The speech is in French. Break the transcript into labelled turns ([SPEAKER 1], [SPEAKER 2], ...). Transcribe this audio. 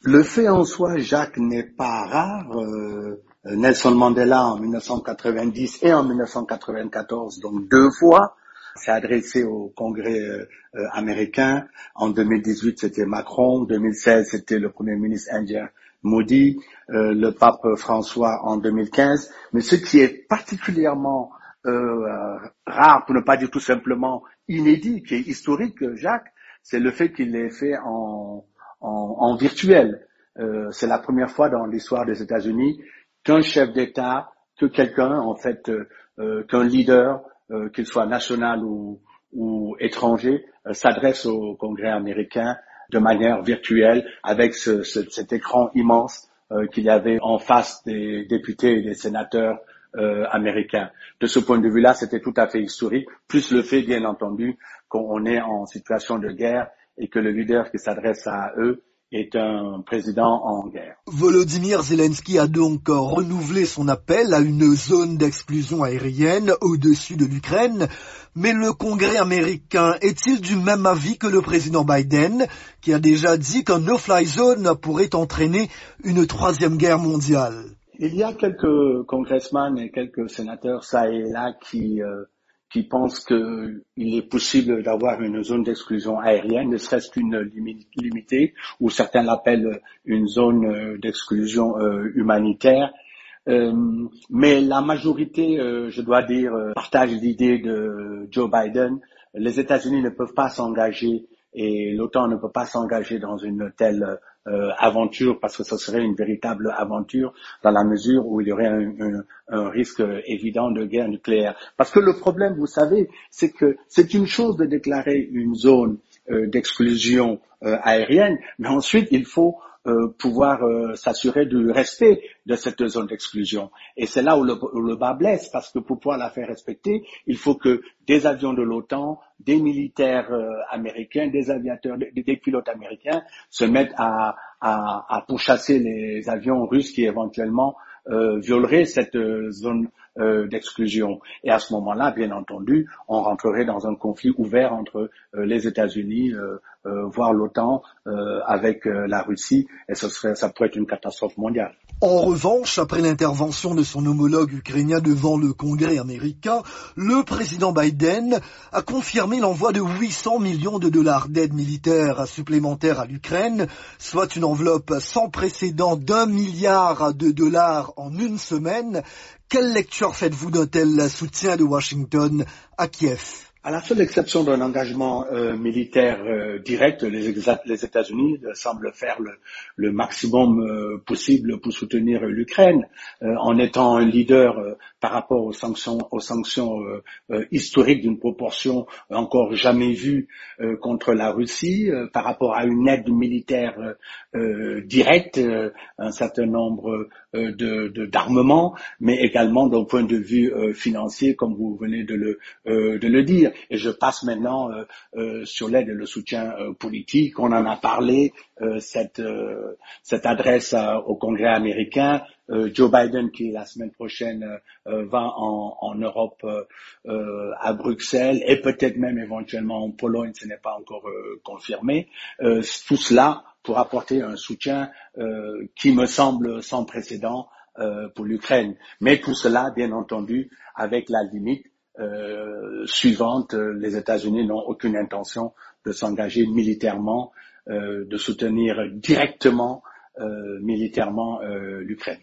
[SPEAKER 1] Le fait en soi, Jacques, n'est pas rare. Nelson Mandela en 1990 et en 1994, donc deux fois, s'est adressé au Congrès américain. En 2018, c'était Macron. En 2016, c'était le Premier ministre indien Modi, le pape François en 2015. Mais ce qui est particulièrement rare, pour ne pas dire tout simplement inédit, qui est historique, Jacques, c'est le fait qu'il l'ait fait en virtuel. C'est la première fois dans l'histoire des États-Unis qu'un chef d'État, que quelqu'un, en fait, qu'un leader, qu'il soit national ou étranger, s'adresse au Congrès américain de manière virtuelle avec cet écran immense qu'il y avait en face des députés et des sénateurs américains. De ce point de vue-là, c'était tout à fait historique, plus le fait, bien entendu, qu'on est en situation de guerre et que le leader qui s'adresse à eux est un président en guerre.
[SPEAKER 2] Volodymyr Zelensky a donc renouvelé son appel à une zone d'exclusion aérienne au-dessus de l'Ukraine. Mais le Congrès américain est-il du même avis que le président Biden, qui a déjà dit qu'un no-fly zone pourrait entraîner une troisième guerre mondiale?
[SPEAKER 1] Il y a quelques congressmen et quelques sénateurs, ça et là, qui pensent qu'il est possible d'avoir une zone d'exclusion aérienne, ne serait-ce qu'une limitée, ou certains l'appellent une zone d'exclusion humanitaire. Mais la majorité, je dois dire, partage l'idée de Joe Biden. Les États-Unis ne peuvent pas s'engager et l'OTAN ne peut pas s'engager dans une telle aventure parce que ce serait une véritable aventure dans la mesure où il y aurait un risque évident de guerre nucléaire. Parce que le problème, vous savez, c'est que c'est une chose de déclarer une zone d'exclusion aérienne, mais ensuite il faut pouvoir s'assurer du respect de cette zone d'exclusion. Et c'est là où le bas blesse, parce que pour pouvoir la faire respecter, il faut que des avions de l'OTAN, des militaires américains, des aviateurs, des pilotes américains se mettent à pourchasser les avions russes qui éventuellement violeraient cette zone d'exclusion. Et à ce moment-là, bien entendu, on rentrerait dans un conflit ouvert entre les États-Unis, voire l'OTAN, avec la Russie, et ça pourrait être une catastrophe mondiale.
[SPEAKER 2] En revanche, après l'intervention de son homologue ukrainien devant le Congrès américain, le président Biden a confirmé l'envoi de 800 millions de dollars d'aide militaire supplémentaire à l'Ukraine, soit une enveloppe sans précédent d'1 milliard de dollars en une semaine. Quelle lecture faites-vous d'un tel soutien de Washington à Kiev?
[SPEAKER 1] À la seule exception d'un engagement militaire direct, les États-Unis semblent faire le maximum possible pour soutenir l'Ukraine, en étant un leader par rapport aux sanctions historiques d'une proportion encore jamais vue contre la Russie, par rapport à une aide militaire directe, un certain nombre d'armements, mais également d'un point de vue financier, comme vous venez de le dire. Et je passe maintenant sur l'aide et le soutien politique. On en a parlé, cette adresse au Congrès américain. Joe Biden, qui la semaine prochaine va en Europe, à Bruxelles, et peut-être même éventuellement en Pologne, ce n'est pas encore confirmé. Tout cela pour apporter un soutien qui me semble sans précédent pour l'Ukraine. Mais tout cela, bien entendu, avec la limite suivante, les États-Unis n'ont aucune intention de s'engager militairement, de soutenir directement militairement l'Ukraine.